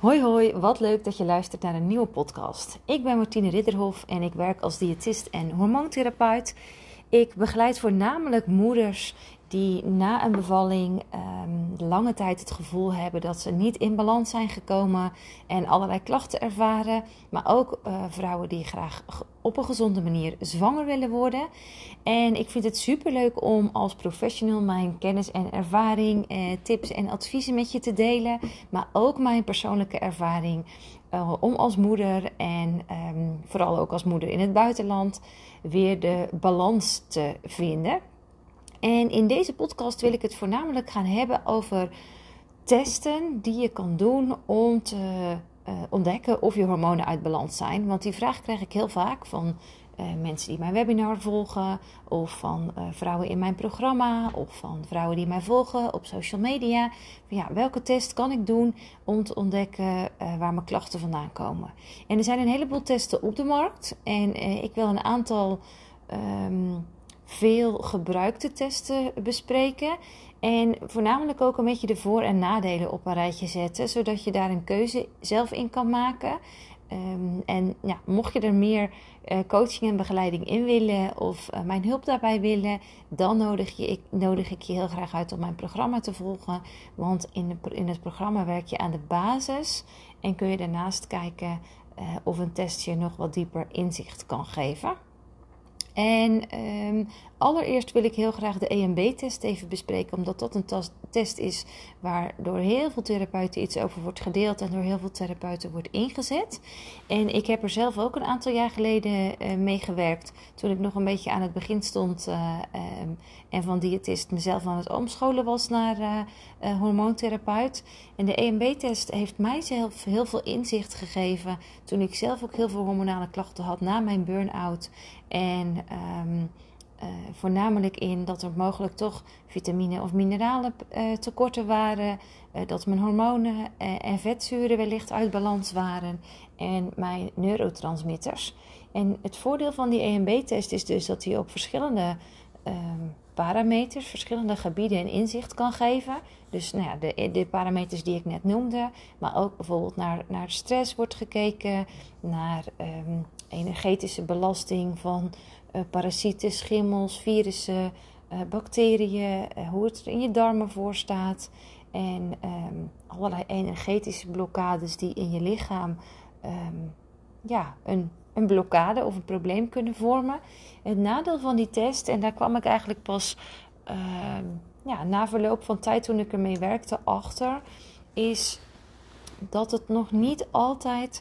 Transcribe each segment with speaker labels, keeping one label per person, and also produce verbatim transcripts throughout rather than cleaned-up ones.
Speaker 1: Hoi hoi, wat leuk dat je luistert naar een nieuwe podcast. Ik ben Martine Ridderhof en ik werk als diëtist en hormoontherapeut. Ik begeleid voornamelijk moeders die na een bevalling um, lange tijd het gevoel hebben dat ze niet in balans zijn gekomen en allerlei klachten ervaren. Maar ook uh, vrouwen die graag op een gezonde manier zwanger willen worden. En ik vind het superleuk om als professional mijn kennis en ervaring, eh, tips en adviezen met je te delen. Maar ook mijn persoonlijke ervaring uh, om als moeder en um, vooral ook als moeder in het buitenland weer de balans te vinden. En in deze podcast wil ik het voornamelijk gaan hebben over testen die je kan doen om te uh, ontdekken of je hormonen uit balans zijn. Want die vraag krijg ik heel vaak van uh, mensen die mijn webinar volgen, of van uh, vrouwen in mijn programma, of van vrouwen die mij volgen op social media. Ja, welke test kan ik doen om te ontdekken uh, waar mijn klachten vandaan komen? En er zijn een heleboel testen op de markt en uh, ik wil een aantal Um, veel gebruikte testen bespreken. En voornamelijk ook een beetje de voor- en nadelen op een rijtje zetten. Zodat je daar een keuze zelf in kan maken. Um, en ja, mocht je er meer uh, coaching en begeleiding in willen of uh, mijn hulp daarbij willen, dan nodig, je, ik, nodig ik je heel graag uit om mijn programma te volgen. Want in, de, in het programma werk je aan de basis en kun je daarnaast kijken uh, of een test je nog wat dieper inzicht kan geven. En um, allereerst wil ik heel graag de E M B-test even bespreken, omdat dat een tas- test is waar door heel veel therapeuten iets over wordt gedeeld en door heel veel therapeuten wordt ingezet. En ik heb er zelf ook een aantal jaar geleden uh, mee gewerkt, toen ik nog een beetje aan het begin stond uh, um, en van diëtist mezelf aan het omscholen was naar uh, uh, hormoontherapeut. En de E M B-test heeft mijzelf heel veel inzicht gegeven toen ik zelf ook heel veel hormonale klachten had na mijn burn-out. En um, uh, voornamelijk in dat er mogelijk toch vitamine of mineralen uh, tekorten waren. Uh, dat mijn hormonen uh, en vetzuren wellicht uit balans waren. En mijn neurotransmitters. En het voordeel van die E M B-test is dus dat hij op verschillende um, parameters, verschillende gebieden en inzicht kan geven. Dus nou ja, de, de parameters die ik net noemde. Maar ook bijvoorbeeld naar, naar stress wordt gekeken. Naar um, energetische belasting van uh, parasieten, schimmels, virussen, uh, bacteriën. Uh, hoe het er in je darmen voor staat. En um, allerlei energetische blokkades die in je lichaam um, ja, een, een blokkade of een probleem kunnen vormen. Het nadeel van die test, en daar kwam ik eigenlijk pas uh, ja, na verloop van tijd toen ik ermee werkte achter, is dat het nog niet altijd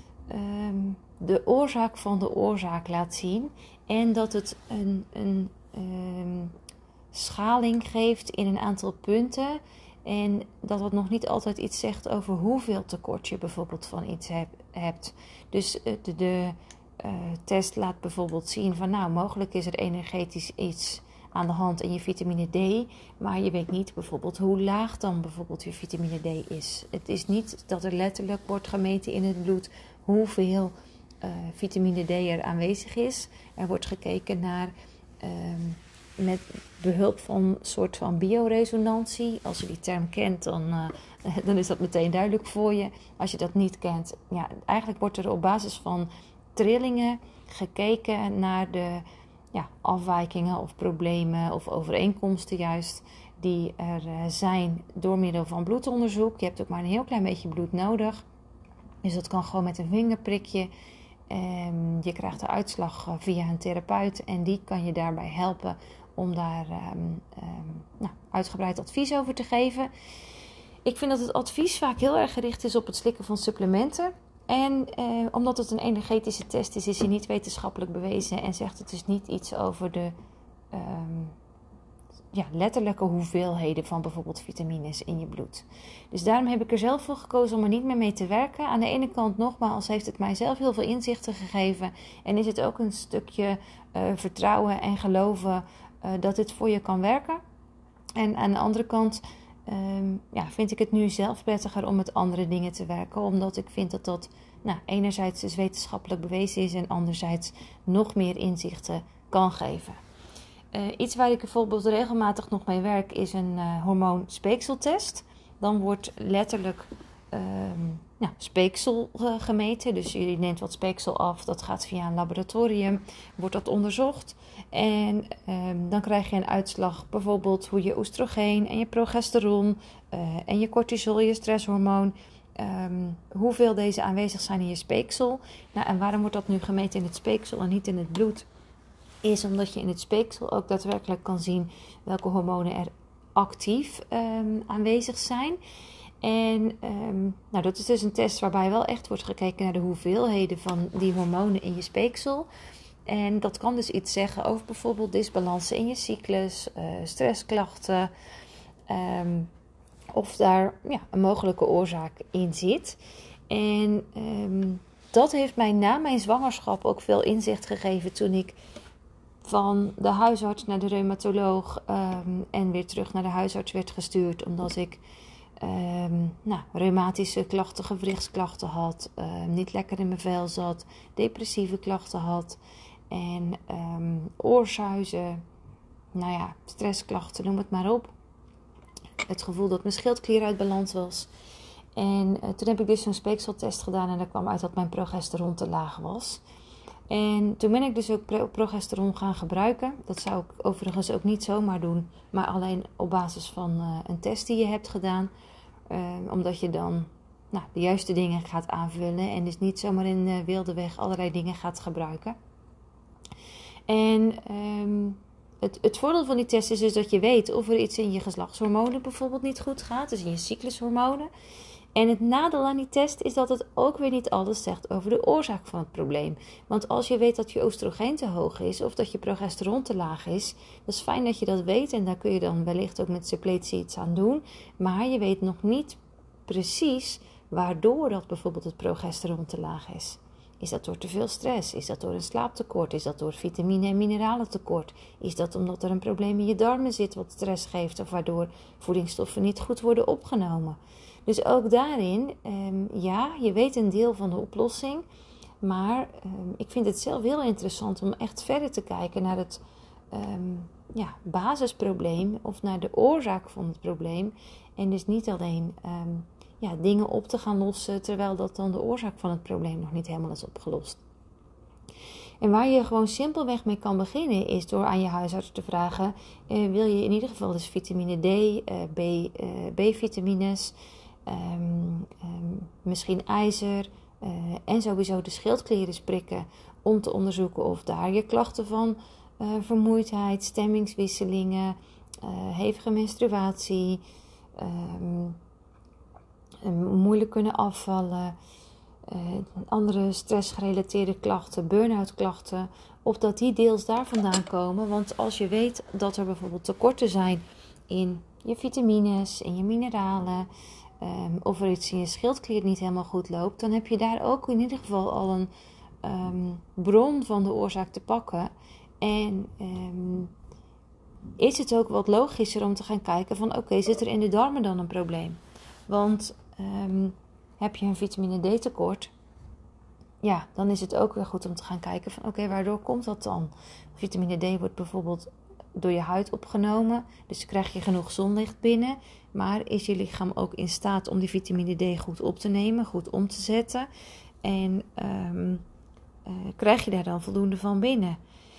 Speaker 1: um, de oorzaak van de oorzaak laat zien. En dat het een, een um, schaling geeft in een aantal punten. En dat het nog niet altijd iets zegt over hoeveel tekort je bijvoorbeeld van iets heb, hebt. Dus de, de uh, test laat bijvoorbeeld zien van nou, mogelijk is er energetisch iets aan de hand in je vitamine D. Maar je weet niet bijvoorbeeld hoe laag dan bijvoorbeeld je vitamine D is. Het is niet dat er letterlijk wordt gemeten in het bloed hoeveel uh, vitamine D er aanwezig is. Er wordt gekeken naar Um, met behulp van een soort van bioresonantie. Als je die term kent, dan, uh, dan is dat meteen duidelijk voor je. Als je dat niet kent, ja, eigenlijk wordt er op basis van trillingen gekeken naar de ja, afwijkingen of problemen of overeenkomsten juist die er uh, zijn door middel van bloedonderzoek. Je hebt ook maar een heel klein beetje bloed nodig. Dus dat kan gewoon met een vingerprikje. Um, je krijgt de uitslag via een therapeut en die kan je daarbij helpen om daar um, um, nou, uitgebreid advies over te geven. Ik vind dat het advies vaak heel erg gericht is op het slikken van supplementen. En uh, omdat het een energetische test is, is hij niet wetenschappelijk bewezen en zegt het dus niet iets over de um, ja, letterlijke hoeveelheden van bijvoorbeeld vitamines in je bloed. Dus daarom heb ik er zelf voor gekozen om er niet meer mee te werken. Aan de ene kant nogmaals heeft het mij zelf heel veel inzichten gegeven. En is het ook een stukje uh, vertrouwen en geloven uh, dat dit voor je kan werken. En aan de andere kant um, ja, vind ik het nu zelf prettiger om met andere dingen te werken. Omdat ik vind dat dat nou, enerzijds dus wetenschappelijk bewezen is en anderzijds nog meer inzichten kan geven. Uh, iets waar ik bijvoorbeeld regelmatig nog mee werk is een uh, hormoonspeekseltest. Dan wordt letterlijk uh, nou, speeksel uh, gemeten. Dus je neemt wat speeksel af, dat gaat via een laboratorium, wordt dat onderzocht. En um, dan krijg je een uitslag, bijvoorbeeld hoe je oestrogeen en je progesteron uh, en je cortisol, je stresshormoon, um, hoeveel deze aanwezig zijn in je speeksel. Nou, en waarom wordt dat nu gemeten in het speeksel en niet in het bloed? Is omdat je in het speeksel ook daadwerkelijk kan zien welke hormonen er actief um, aanwezig zijn. En um, nou, dat is dus een test waarbij wel echt wordt gekeken naar de hoeveelheden van die hormonen in je speeksel. En dat kan dus iets zeggen over bijvoorbeeld disbalansen in je cyclus, uh, stressklachten, um, of daar ja, een mogelijke oorzaak in zit. En um, dat heeft mij na mijn zwangerschap ook veel inzicht gegeven toen ik van de huisarts naar de reumatoloog um, en weer terug naar de huisarts werd gestuurd, omdat ik um, nou, reumatische klachten, gewrichtsklachten had, uh, niet lekker in mijn vel zat, depressieve klachten had en um, oorsuizen, nou ja, stressklachten, noem het maar op. Het gevoel dat mijn schildklier uit balans was. En uh, toen heb ik dus een speekseltest gedaan en daar kwam uit dat mijn progesteron te laag was. En toen ben ik dus ook progesteron gaan gebruiken. Dat zou ik overigens ook niet zomaar doen, maar alleen op basis van uh, een test die je hebt gedaan. Uh, omdat je dan nou, de juiste dingen gaat aanvullen en dus niet zomaar in uh, wilde weg allerlei dingen gaat gebruiken. En um, het, het voordeel van die test is dus dat je weet of er iets in je geslachtshormonen bijvoorbeeld niet goed gaat, dus in je cyclushormonen. En het nadeel aan die test is dat het ook weer niet alles zegt over de oorzaak van het probleem. Want als je weet dat je oestrogeen te hoog is of dat je progesteron te laag is, dat is fijn dat je dat weet en daar kun je dan wellicht ook met suppletie iets aan doen. Maar je weet nog niet precies waardoor dat bijvoorbeeld het progesteron te laag is. Is dat door te veel stress? Is dat door een slaaptekort? Is dat door vitamine- en mineralentekort? Is dat omdat er een probleem in je darmen zit wat stress geeft of waardoor voedingsstoffen niet goed worden opgenomen? Dus ook daarin, um, ja, je weet een deel van de oplossing. Maar um, ik vind het zelf heel interessant om echt verder te kijken naar het um, ja, basisprobleem of naar de oorzaak van het probleem. En dus niet alleen um, ja, dingen op te gaan lossen terwijl dat dan de oorzaak van het probleem nog niet helemaal is opgelost. En waar je gewoon simpelweg mee kan beginnen is door aan je huisarts te vragen, uh, wil je in ieder geval dus vitamine D, uh, B, uh, B-vitamines, um, um, misschien ijzer uh, en sowieso de schildklieren prikken om te onderzoeken of daar je klachten van uh, vermoeidheid, stemmingswisselingen, uh, hevige menstruatie, um, um, moeilijk kunnen afvallen, Uh, andere stressgerelateerde klachten, burn-out klachten, of dat die deels daar vandaan komen. Want als je weet dat er bijvoorbeeld tekorten zijn in je vitamines, in je mineralen, um, of er iets in je schildklier niet helemaal goed loopt, dan heb je daar ook in ieder geval al een um, bron van de oorzaak te pakken. En um, is het ook wat logischer om te gaan kijken van oké, okay, zit er in de darmen dan een probleem? Want um, heb je een vitamine D tekort, ja, dan is het ook weer goed om te gaan kijken van oké, okay, waardoor komt dat dan? Vitamine D wordt bijvoorbeeld door je huid opgenomen, dus krijg je genoeg zonlicht binnen, maar is je lichaam ook in staat om die vitamine D goed op te nemen, goed om te zetten en um, uh, krijg je daar dan voldoende van binnen?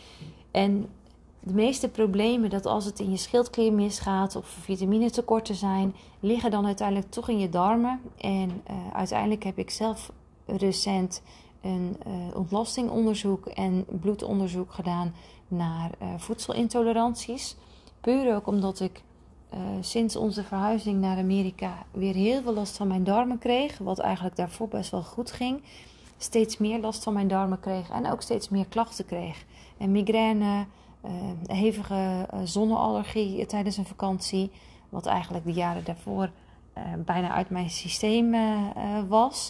Speaker 1: En de meeste problemen, dat als het in je schildklier misgaat of vitaminetekorten zijn, liggen dan uiteindelijk toch in je darmen. En uh, uiteindelijk heb ik zelf recent een uh, ontlastingonderzoek en bloedonderzoek gedaan naar uh, voedselintoleranties. Puur ook omdat ik uh, sinds onze verhuizing naar Amerika weer heel veel last van mijn darmen kreeg. Wat eigenlijk daarvoor best wel goed ging. Steeds meer last van mijn darmen kreeg en ook steeds meer klachten kreeg. En migraine, Uh, hevige uh, zonneallergie uh, tijdens een vakantie, wat eigenlijk de jaren daarvoor uh, bijna uit mijn systeem uh, uh, was.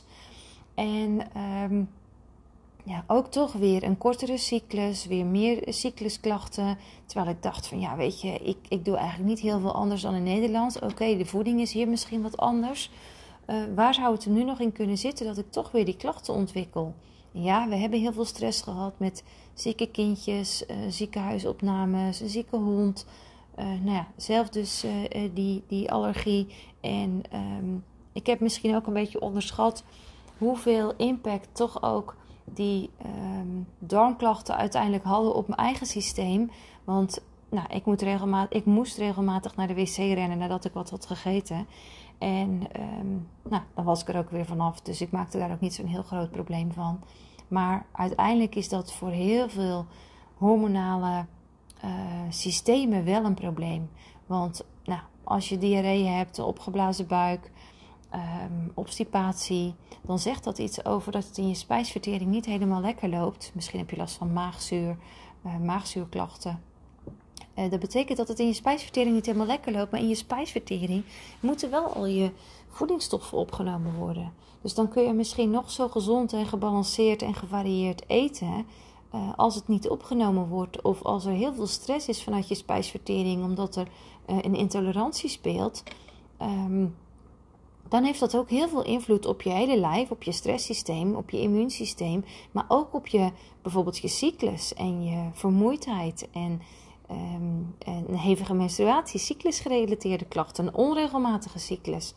Speaker 1: En um, ja, ook toch weer een kortere cyclus, weer meer cyclusklachten. Terwijl ik dacht van ja, weet je, ik, ik doe eigenlijk niet heel veel anders dan in Nederland. Oké, okay, de voeding is hier misschien wat anders. Uh, waar zou het er nu nog in kunnen zitten dat ik toch weer die klachten ontwikkel? Ja, we hebben heel veel stress gehad met zieke kindjes, uh, ziekenhuisopnames, een zieke hond. Uh, nou ja, zelf dus uh, die, die allergie. En um, ik heb misschien ook een beetje onderschat hoeveel impact toch ook die um, darmklachten uiteindelijk hadden op mijn eigen systeem. Want nou, ik, moet regelmatig, ik moest regelmatig naar de wc rennen nadat ik wat had gegeten. En um, nou, dan was ik er ook weer vanaf. Dus ik maakte daar ook niet zo'n heel groot probleem van. Maar uiteindelijk is dat voor heel veel hormonale uh, systemen wel een probleem. Want nou, als je diarree hebt, een opgeblazen buik, um, obstipatie, dan zegt dat iets over dat het in je spijsvertering niet helemaal lekker loopt. Misschien heb je last van maagzuur, uh, maagzuurklachten. Uh, dat betekent dat het in je spijsvertering niet helemaal lekker loopt, maar in je spijsvertering moeten wel al je voedingsstoffen opgenomen worden. Dus dan kun je misschien nog zo gezond en gebalanceerd en gevarieerd eten. Uh, als het niet opgenomen wordt of als er heel veel stress is vanuit je spijsvertering omdat er uh, een intolerantie speelt, um, dan heeft dat ook heel veel invloed op je hele lijf, op je stresssysteem, op je immuunsysteem, maar ook op je, bijvoorbeeld je cyclus en je vermoeidheid en um, een hevige menstruatie, cyclusgerelateerde klachten, een onregelmatige cyclus,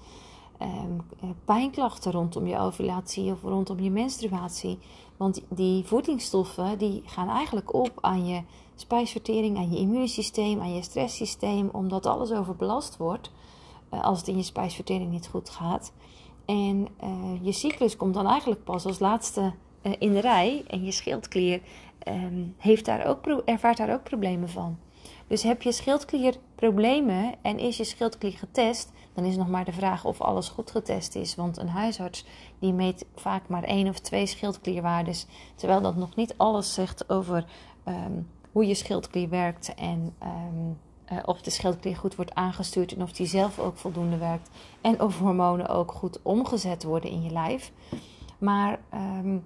Speaker 1: um, pijnklachten rondom je ovulatie of rondom je menstruatie. Want die voedingsstoffen die gaan eigenlijk op aan je spijsvertering, aan je immuunsysteem, aan je stresssysteem, omdat alles overbelast wordt uh, als het in je spijsvertering niet goed gaat. En uh, je cyclus komt dan eigenlijk pas als laatste uh, in de rij en je schildklier um, heeft daar ook pro- ervaart daar ook problemen van. Dus heb je schildklierproblemen en is je schildklier getest, dan is nog maar de vraag of alles goed getest is. Want een huisarts die meet vaak maar één of twee schildklierwaardes, terwijl dat nog niet alles zegt over um, hoe je schildklier werkt en um, uh, of de schildklier goed wordt aangestuurd en of die zelf ook voldoende werkt en of hormonen ook goed omgezet worden in je lijf. Maar um,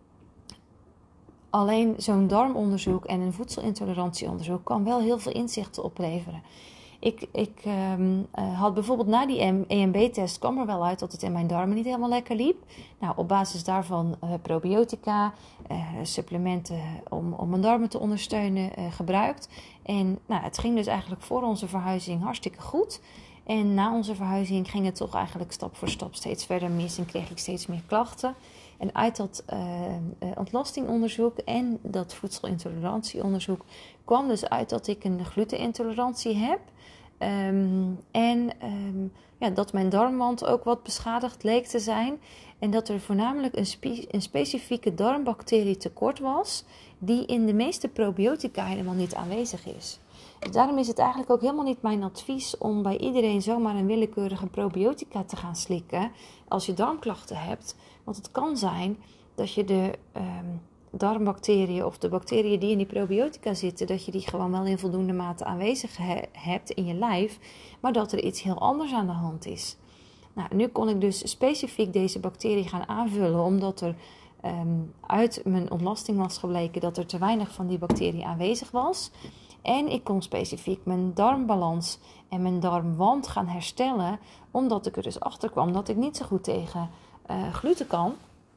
Speaker 1: alleen zo'n darmonderzoek en een voedselintolerantieonderzoek kan wel heel veel inzichten opleveren. Ik, ik um, uh, had bijvoorbeeld na die E M B-test kwam er wel uit dat het in mijn darmen niet helemaal lekker liep. Nou, op basis daarvan uh, probiotica, uh, supplementen om, om mijn darmen te ondersteunen uh, gebruikt. En nou, het ging dus eigenlijk voor onze verhuizing hartstikke goed. En na onze verhuizing ging het toch eigenlijk stap voor stap steeds verder mis en kreeg ik steeds meer klachten. En uit dat uh, uh, ontlastingonderzoek en dat voedselintolerantieonderzoek kwam dus uit dat ik een glutenintolerantie heb. Um, en um, ja, dat mijn darmwand ook wat beschadigd leek te zijn. En dat er voornamelijk een, spe- een specifieke darmbacterie tekort was, die in de meeste probiotica helemaal niet aanwezig is. Dus daarom is het eigenlijk ook helemaal niet mijn advies om bij iedereen zomaar een willekeurige probiotica te gaan slikken als je darmklachten hebt. Want het kan zijn dat je de um, darmbacteriën of de bacteriën die in die probiotica zitten, dat je die gewoon wel in voldoende mate aanwezig he- hebt in je lijf, maar dat er iets heel anders aan de hand is. Nou, nu kon ik dus specifiek deze bacterie gaan aanvullen, omdat er um, uit mijn ontlasting was gebleken dat er te weinig van die bacterie aanwezig was. En ik kon specifiek mijn darmbalans en mijn darmwand gaan herstellen, omdat ik er dus achter kwam dat ik niet zo goed tegen uh, gluten kan.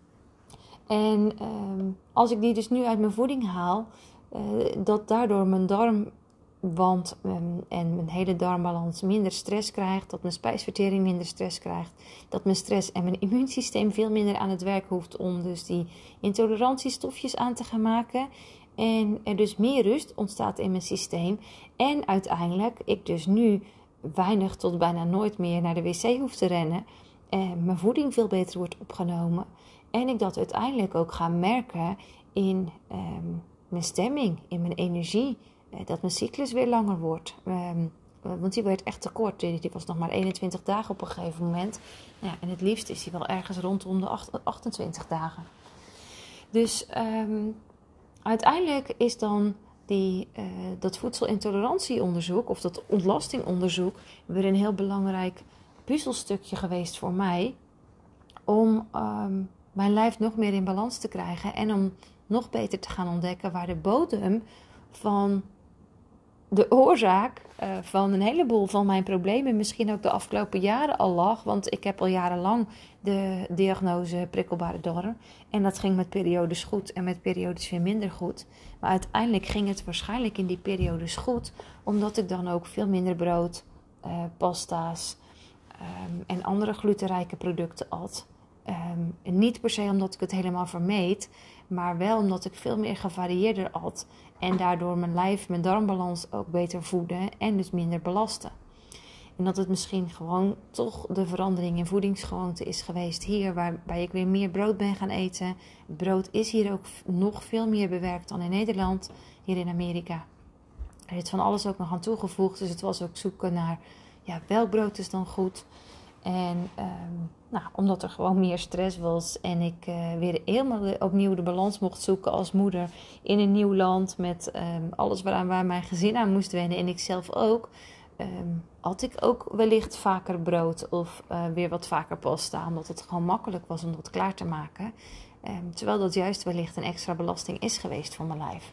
Speaker 1: En um, als ik die dus nu uit mijn voeding haal, uh, dat daardoor mijn darmwand um, en mijn hele darmbalans minder stress krijgt, dat mijn spijsvertering minder stress krijgt, dat mijn stress en mijn immuunsysteem veel minder aan het werk hoeft om dus die intolerantiestofjes aan te gaan maken. En er dus meer rust ontstaat in mijn systeem. En uiteindelijk ik dus nu weinig tot bijna nooit meer naar de wc hoef te rennen. En mijn voeding veel beter wordt opgenomen. En ik dat uiteindelijk ook ga merken in um, mijn stemming, in mijn energie. Dat mijn cyclus weer langer wordt. Um, want die werd echt te kort. Die was nog maar eenentwintig dagen op een gegeven moment. Ja, en het liefst is die wel ergens rondom de achtentwintig dagen. Dus Um, uiteindelijk is dan die, uh, dat voedselintolerantieonderzoek of dat ontlastingonderzoek weer een heel belangrijk puzzelstukje geweest voor mij. Om um, mijn lijf nog meer in balans te krijgen en om nog beter te gaan ontdekken waar de bodem van de oorzaak uh, van een heleboel van mijn problemen misschien ook de afgelopen jaren al lag. Want ik heb al jarenlang de diagnose prikkelbare darm. En dat ging met periodes goed en met periodes weer minder goed. Maar uiteindelijk ging het waarschijnlijk in die periodes goed. Omdat ik dan ook veel minder brood, uh, pasta's, um, en andere glutenrijke producten at. Um, niet per se omdat ik het helemaal vermeed, maar wel omdat ik veel meer gevarieerder at. En daardoor mijn lijf, mijn darmbalans ook beter voeden en dus minder belasten. En dat het misschien gewoon toch de verandering in voedingsgewoonte is geweest hier, waarbij ik weer meer brood ben gaan eten. Het brood is hier ook nog veel meer bewerkt dan in Nederland, hier in Amerika. Er is van alles ook nog aan toegevoegd, dus het was ook zoeken naar, ja, welk brood is dan goed. En um, nou, omdat er gewoon meer stress was en ik uh, weer helemaal opnieuw de balans mocht zoeken als moeder in een nieuw land met um, alles waaraan waar mijn gezin aan moest wennen en ik zelf ook, um, had ik ook wellicht vaker brood of uh, weer wat vaker pasta, omdat het gewoon makkelijk was om dat klaar te maken. Um, terwijl dat juist wellicht een extra belasting is geweest voor mijn lijf.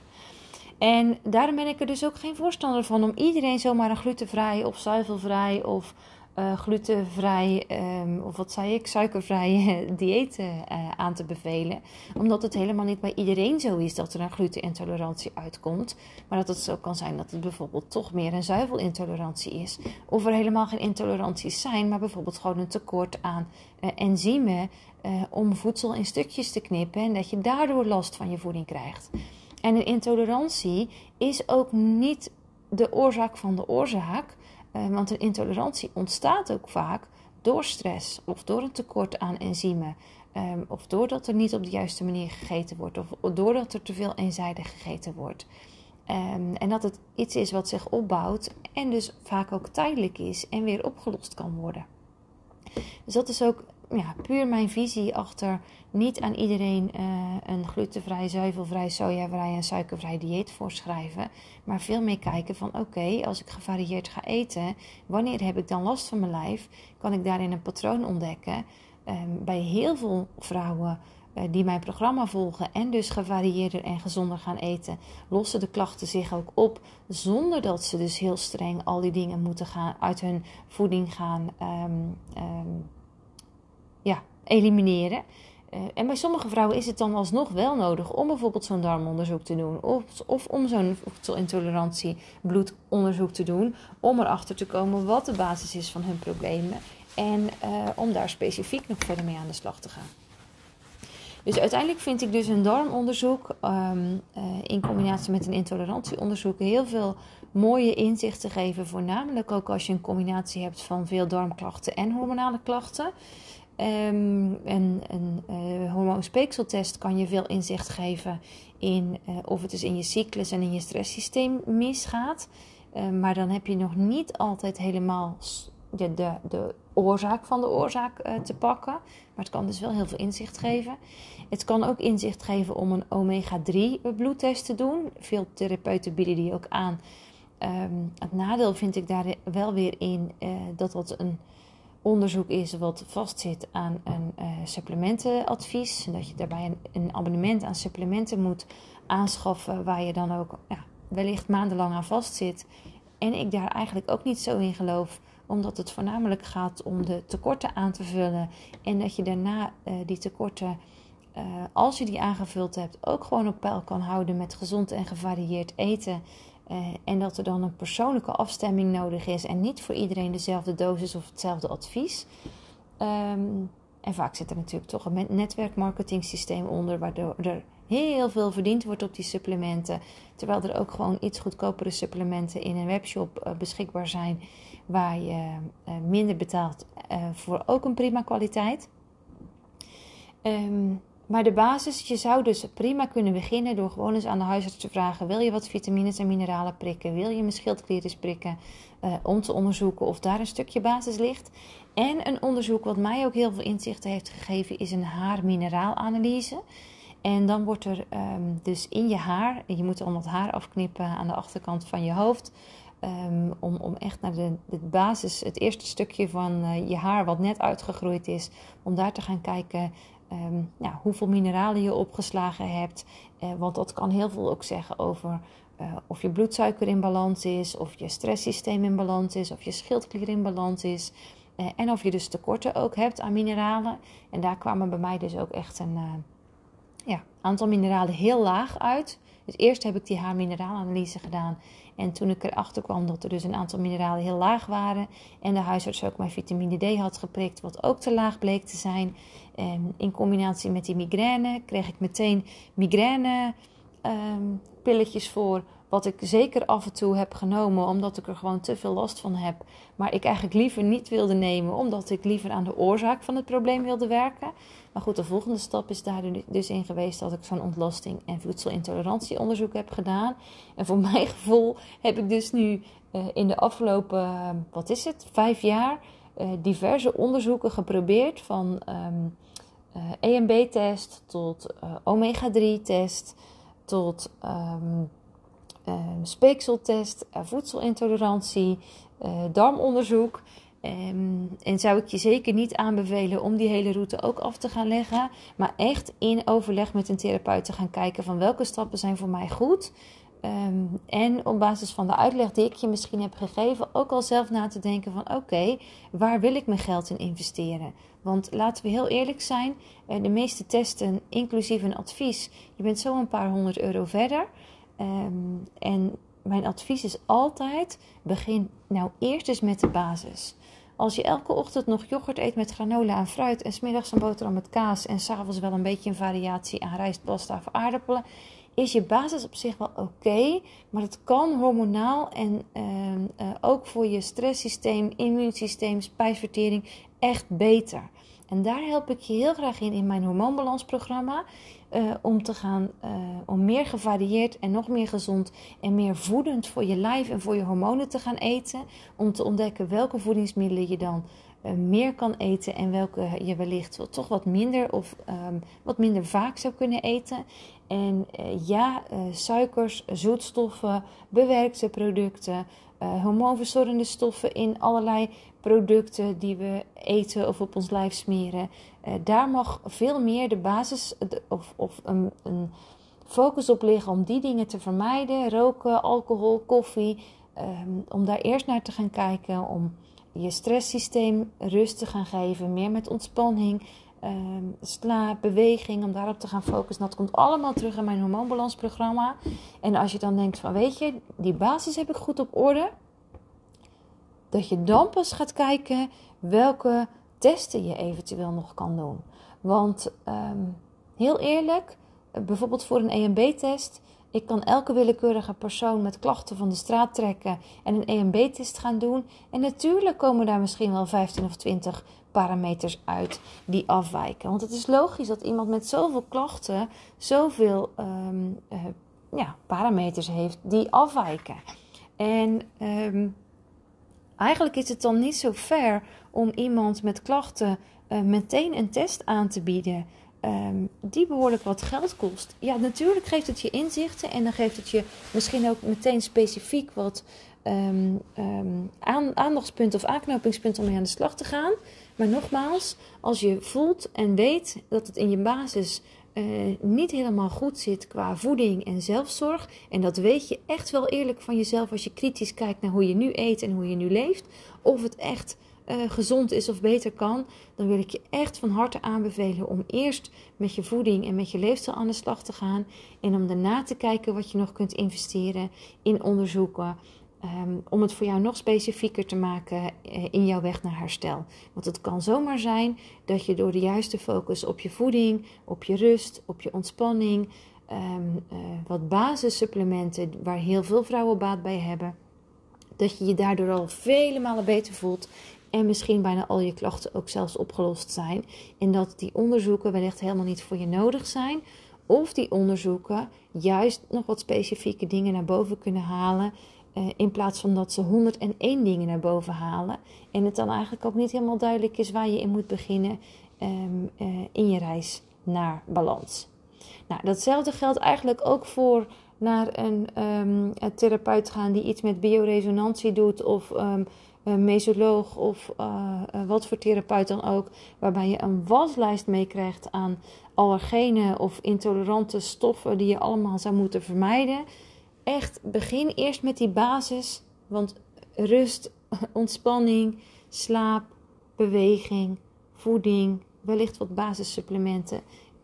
Speaker 1: En daarom ben ik er dus ook geen voorstander van om iedereen zomaar een glutenvrij of zuivelvrij of uh, glutenvrij, um, of wat zei ik, suikervrij dieet uh, aan te bevelen. Omdat het helemaal niet bij iedereen zo is dat er een glutenintolerantie uitkomt. Maar dat het zo kan zijn dat het bijvoorbeeld toch meer een zuivelintolerantie is. Of er helemaal geen intoleranties zijn, maar bijvoorbeeld gewoon een tekort aan uh, enzymen uh, om voedsel in stukjes te knippen. En dat je daardoor last van je voeding krijgt. En een intolerantie is ook niet de oorzaak van de oorzaak. Uh, want een intolerantie ontstaat ook vaak door stress of door een tekort aan enzymen. Um, of doordat er niet op de juiste manier gegeten wordt. Of doordat er te veel eenzijdig gegeten wordt. Um, en dat het iets is wat zich opbouwt en dus vaak ook tijdelijk is en weer opgelost kan worden. Dus dat is ook ja, puur mijn visie achter niet aan iedereen uh, een glutenvrij, zuivelvrij, sojavrij en suikervrij dieet voorschrijven. Maar veel meer kijken van oké, okay, als ik gevarieerd ga eten, wanneer heb ik dan last van mijn lijf? Kan ik daarin een patroon ontdekken? Um, bij heel veel vrouwen uh, die mijn programma volgen en dus gevarieerder en gezonder gaan eten, lossen de klachten zich ook op zonder dat ze dus heel streng al die dingen moeten gaan uit hun voeding gaan um, um, ja, elimineren. Uh, en bij sommige vrouwen is het dan alsnog wel nodig om bijvoorbeeld zo'n darmonderzoek te doen. Of, of om zo'n voedselintolerantie bloedonderzoek te doen. Om erachter te komen wat de basis is van hun problemen. En uh, om daar specifiek nog verder mee aan de slag te gaan. Dus uiteindelijk vind ik dus een darmonderzoek um, uh, in combinatie met een intolerantieonderzoek heel veel mooie inzichten geven. Voornamelijk ook als je een combinatie hebt van veel darmklachten en hormonale klachten. Um, een een uh, hormoonspeekseltest kan je veel inzicht geven in uh, of het dus in je cyclus en in je stresssysteem misgaat. Uh, maar dan heb je nog niet altijd helemaal de, de, de oorzaak van de oorzaak uh, te pakken. Maar het kan dus wel heel veel inzicht geven. Het kan ook inzicht geven om een omega drie bloedtest te doen. Veel therapeuten bieden die ook aan. Um, het nadeel vind ik daar wel weer in uh, dat dat een onderzoek is wat vastzit aan een uh, supplementenadvies. Dat je daarbij een, een abonnement aan supplementen moet aanschaffen waar je dan ook ja, wellicht maandenlang aan vastzit. En ik daar eigenlijk ook niet zo in geloof, omdat het voornamelijk gaat om de tekorten aan te vullen. En dat je daarna uh, die tekorten, uh, als je die aangevuld hebt, ook gewoon op peil kan houden met gezond en gevarieerd eten. Uh, en dat er dan een persoonlijke afstemming nodig is en niet voor iedereen dezelfde dosis of hetzelfde advies. Um, en vaak zit er natuurlijk toch een netwerkmarketing systeem onder, waardoor er heel veel verdiend wordt op die supplementen. Terwijl er ook gewoon iets goedkopere supplementen in een webshop uh, beschikbaar zijn, waar je uh, minder betaalt uh, voor ook een prima kwaliteit. Um, Maar de basis, je zou dus prima kunnen beginnen door gewoon eens aan de huisarts te vragen: wil je wat vitamines en mineralen prikken? Wil je mijn schildklier eens prikken? Uh, om te onderzoeken of daar een stukje basis ligt. En een onderzoek wat mij ook heel veel inzichten heeft gegeven is een haarmineraalanalyse. En dan wordt er um, dus in je haar, je moet dan wat haar afknippen aan de achterkant van je hoofd. Um, om, om echt naar de, de basis, het eerste stukje van uh, je haar wat net uitgegroeid is, om daar te gaan kijken Um, ja, hoeveel mineralen je opgeslagen hebt. Uh, want dat kan heel veel ook zeggen over uh, of je bloedsuiker in balans is, of je stresssysteem in balans is, of je schildklier in balans is. Uh, en of je dus tekorten ook hebt aan mineralen. En daar kwamen bij mij dus ook echt een, uh, ja, aantal mineralen heel laag uit. Dus eerst heb ik die haarmineraalanalyse gedaan. En toen ik erachter kwam dat er dus een aantal mineralen heel laag waren. En de huisarts ook mijn vitamine D had geprikt, wat ook te laag bleek te zijn. En in combinatie met die migraine kreeg ik meteen migraine um, pilletjes voor. Wat ik zeker af en toe heb genomen, omdat ik er gewoon te veel last van heb. Maar ik eigenlijk liever niet wilde nemen, omdat ik liever aan de oorzaak van het probleem wilde werken. Maar goed, de volgende stap is daar dus in geweest dat ik zo'n ontlasting en voedselintolerantieonderzoek heb gedaan. En voor mijn gevoel heb ik dus nu uh, in de afgelopen, uh, wat is het, vijf jaar uh, diverse onderzoeken geprobeerd. Van um, uh, E M B-test tot uh, omega drie test tot um, uh, speekseltest, uh, voedselintolerantie, uh, darmonderzoek. Um, en zou ik je zeker niet aanbevelen om die hele route ook af te gaan leggen. Maar echt in overleg met een therapeut te gaan kijken van welke stappen zijn voor mij goed. Um, en op basis van de uitleg die ik je misschien heb gegeven ook al zelf na te denken van oké, okay, waar wil ik mijn geld in investeren? Want laten we heel eerlijk zijn, de meeste testen, inclusief een advies, je bent zo een paar honderd euro verder. Um, en mijn advies is altijd, begin nou eerst eens met de basis. Als je elke ochtend nog yoghurt eet met granola en fruit en 's middags een boterham met kaas en 's avonds wel een beetje een variatie aan rijst, pasta of aardappelen, is je basis op zich wel oké, okay, maar het kan hormonaal en uh, uh, ook voor je stresssysteem, immuunsysteem, spijsvertering echt beter. En daar help ik je heel graag in in mijn hormoonbalansprogramma. Uh, om te gaan, uh, om meer gevarieerd en nog meer gezond en meer voedend voor je lijf en voor je hormonen te gaan eten. Om te ontdekken welke voedingsmiddelen je dan uh, meer kan eten en welke je wellicht toch wat minder of um, wat minder vaak zou kunnen eten. En uh, ja, uh, suikers, zoetstoffen, bewerkte producten, uh, hormoonverzorgende stoffen in allerlei producten die we eten of op ons lijf smeren. Uh, daar mag veel meer de basis of, of een, een focus op liggen om die dingen te vermijden. Roken, alcohol, koffie. Um, om daar eerst naar te gaan kijken. Om je stresssysteem rust te gaan geven. Meer met ontspanning. Um, slaap, beweging. Om daarop te gaan focussen. Dat komt allemaal terug in mijn hormoonbalansprogramma. En als je dan denkt van weet je, die basis heb ik goed op orde. Dat je dan pas gaat kijken welke testen je eventueel nog kan doen. Want um, heel eerlijk, bijvoorbeeld voor een E M B-test. Ik kan elke willekeurige persoon met klachten van de straat trekken en een E M B-test gaan doen. En natuurlijk komen daar misschien wel vijftien of twintig parameters uit die afwijken. Want het is logisch dat iemand met zoveel klachten zoveel um, uh, ja, parameters heeft die afwijken. En um, eigenlijk is het dan niet zo fair om iemand met klachten uh, meteen een test aan te bieden um, die behoorlijk wat geld kost. Ja, natuurlijk geeft het je inzichten en dan geeft het je misschien ook meteen specifiek wat um, um, aan, aandachtspunten of aanknopingspunten om mee aan de slag te gaan. Maar nogmaals, als je voelt en weet dat het in je basis Uh, niet helemaal goed zit qua voeding en zelfzorg. En dat weet je echt wel eerlijk van jezelf als je kritisch kijkt naar hoe je nu eet en hoe je nu leeft. Of het echt uh, gezond is of beter kan. Dan wil ik je echt van harte aanbevelen om eerst met je voeding en met je leefstijl aan de slag te gaan. En om daarna te kijken wat je nog kunt investeren in onderzoeken. Um, om het voor jou nog specifieker te maken uh, in jouw weg naar herstel. Want het kan zomaar zijn dat je door de juiste focus op je voeding, op je rust, op je ontspanning, um, uh, wat basissupplementen waar heel veel vrouwen baat bij hebben, dat je je daardoor al vele malen beter voelt en misschien bijna al je klachten ook zelfs opgelost zijn. En dat die onderzoeken wellicht helemaal niet voor je nodig zijn. Of die onderzoeken juist nog wat specifieke dingen naar boven kunnen halen. Uh, in plaats van dat ze honderdéén dingen naar boven halen. En het dan eigenlijk ook niet helemaal duidelijk is waar je in moet beginnen um, uh, in je reis naar balans. Nou, datzelfde geldt eigenlijk ook voor naar een, um, een therapeut gaan die iets met bioresonantie doet. Of um, een mesoloog of uh, uh, wat voor therapeut dan ook. Waarbij je een waslijst meekrijgt aan allergenen of intolerante stoffen die je allemaal zou moeten vermijden. Echt, begin eerst met die basis, want rust, ontspanning, slaap, beweging, voeding, wellicht wat basissupplementen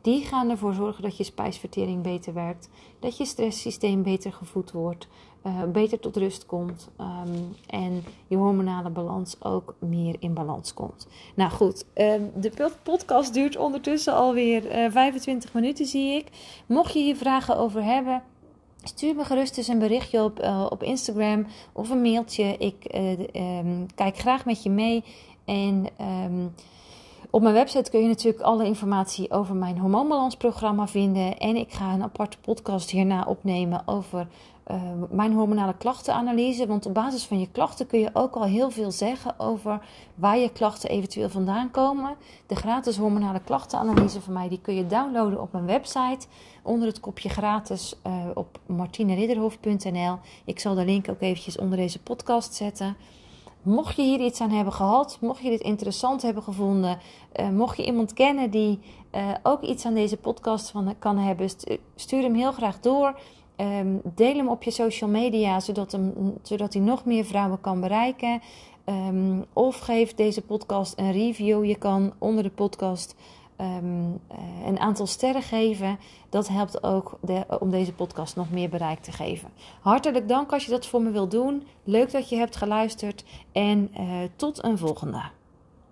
Speaker 1: Die gaan ervoor zorgen dat je spijsvertering beter werkt, dat je stresssysteem beter gevoed wordt, uh, beter tot rust komt um, en je hormonale balans ook meer in balans komt. Nou goed, uh, de podcast duurt ondertussen alweer uh, vijfentwintig minuten zie ik. Mocht je hier vragen over hebben, stuur me gerust eens een berichtje op, uh, op Instagram of een mailtje. Ik uh, um, kijk graag met je mee. En um, op mijn website kun je natuurlijk alle informatie over mijn hormoonbalansprogramma vinden. En ik ga een aparte podcast hierna opnemen over uh, mijn hormonale klachtenanalyse. Want op basis van je klachten kun je ook al heel veel zeggen over waar je klachten eventueel vandaan komen. De gratis hormonale klachtenanalyse van mij die kun je downloaden op mijn website. Onder het kopje gratis uh, op martineridderhof punt n l. Ik zal de link ook eventjes onder deze podcast zetten. Mocht je hier iets aan hebben gehad, mocht je dit interessant hebben gevonden, uh, mocht je iemand kennen die uh, ook iets aan deze podcast van kan hebben, stuur hem heel graag door. Um, deel hem op je social media, zodat, hem, zodat hij nog meer vrouwen kan bereiken. Um, of geef deze podcast een review. Je kan onder de podcast um, uh, een aantal sterren geven. Dat helpt ook de, om deze podcast nog meer bereik te geven. Hartelijk dank als je dat voor me wilt doen. Leuk dat je hebt geluisterd en uh, tot een volgende.